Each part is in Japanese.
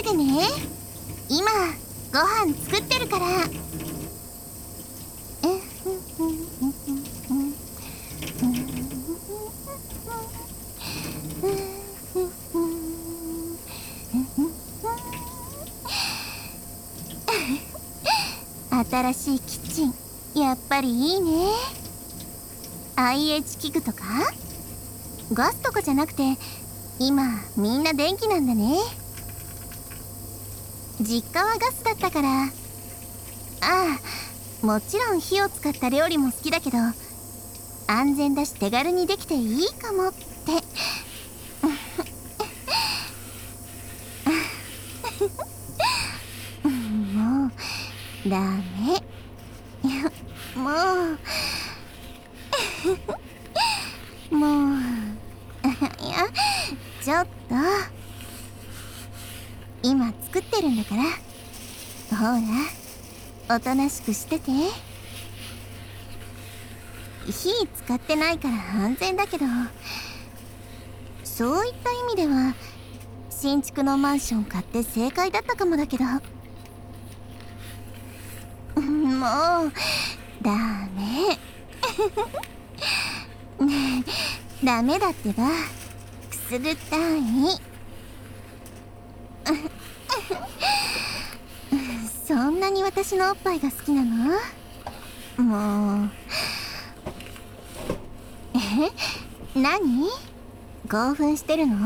てね。今ご飯作ってるから。新しいキッチン、やっぱりいいね。IH 器具とかガスとかじゃなくて、今みんな電気なんだね。実家はガスだったから。ああ、もちろん火を使った料理も好きだけど、安全だし手軽にできていいかもってもうダメ。もういや、ちょっと今作ってるんだから、ほらおとなしくしてて。火使ってないから安全だけど、そういった意味では新築のマンション買って正解だったかもだけど、もうダメねえ、ダメだってば、くすぐったいそんなに私のおっぱいが好きなの？もう何？興奮してるの？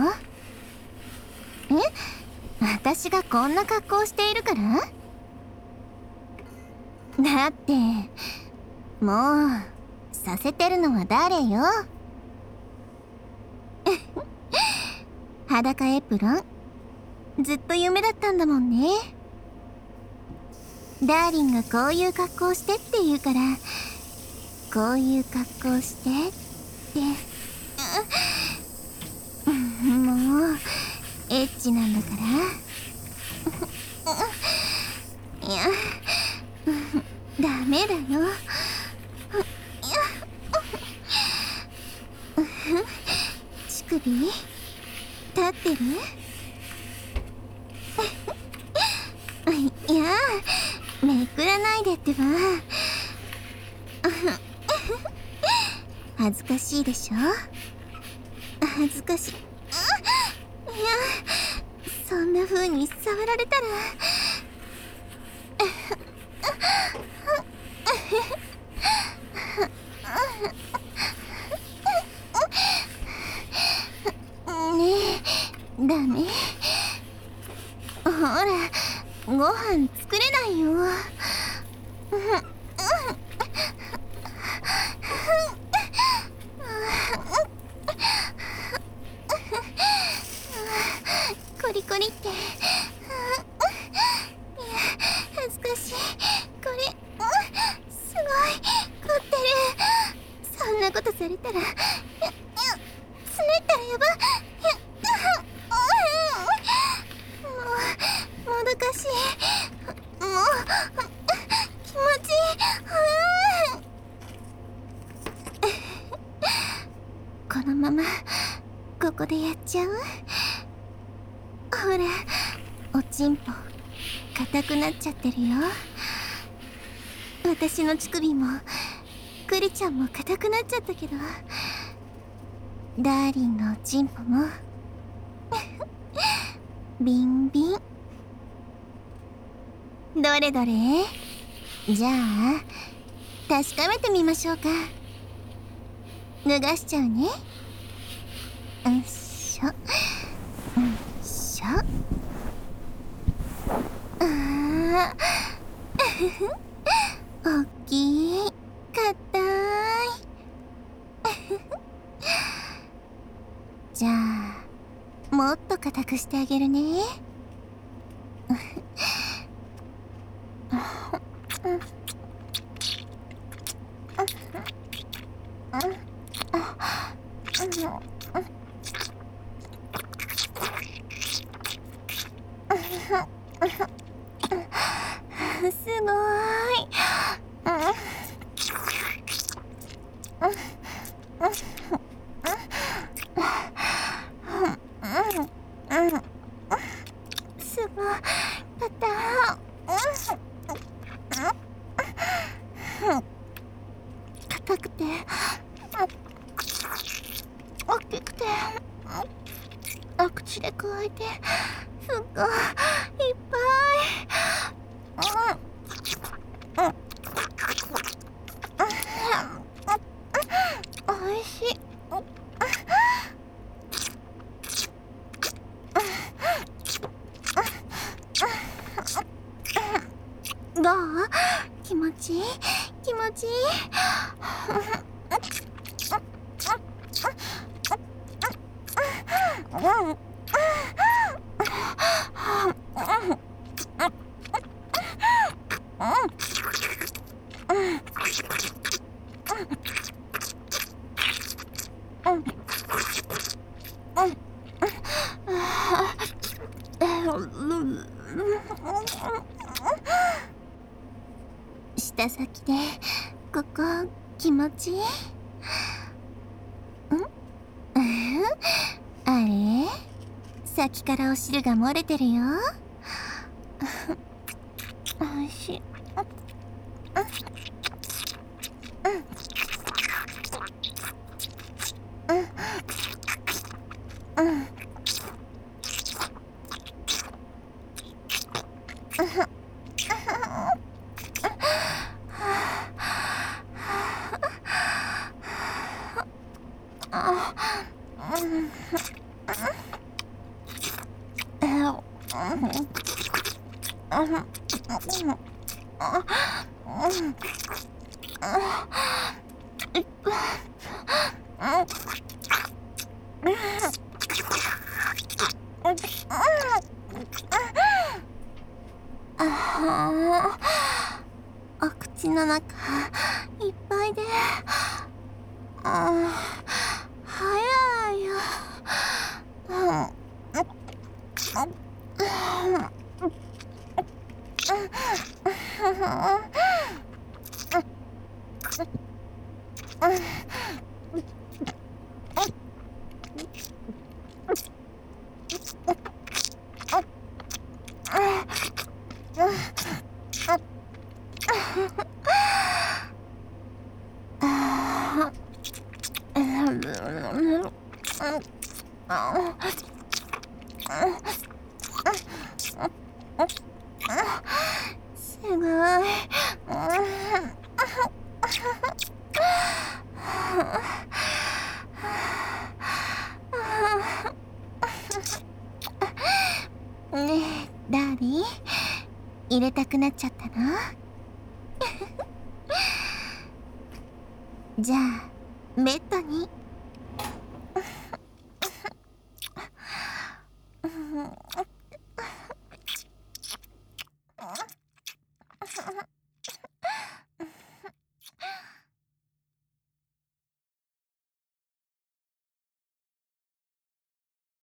私がこんな格好しているから？だってもうさせてるのは誰よ裸エプロン、ずっと夢だったんだもんね。ダーリンがこういう格好してって言うから、こういう格好してってもうエッチなんだからいや、ダメだよ。乳首立ってる？いや、めくらないでってば。恥ずかしいでしょ？恥ずかしい。いや、そんな風に触られたらねえ、ダメ。ほら、ご飯作れないよ。コリコリって、いや、恥ずかしい。これすごい凝ってる。そんなことされたら、つねったらやば。もどかしい。もう気持ちいい。このままここでやっちゃう？ほら、おちんぽ硬くなっちゃってるよ。私の乳首もクリちゃんも硬くなっちゃったけど、ダーリンのおちんぽもビンビン。どれどれ？じゃあ確かめてみましょうか。脱がしちゃうね。うんしょうんしょ。あおっきい、かたいじゃあもっと硬くしてあげるね。すごい。すごい。 大きくて口でくわえてすっごいいっぱい。おいしい。どう？気持ちいい？気持ちいい？舌先でここ気持ちいい？あれ？先からお汁が漏れてるよ。おいしい。お口の中いっぱいで、早いよ。すごい。ねえ、ダーリン、入れたくなっちゃったの？じゃあベッドに。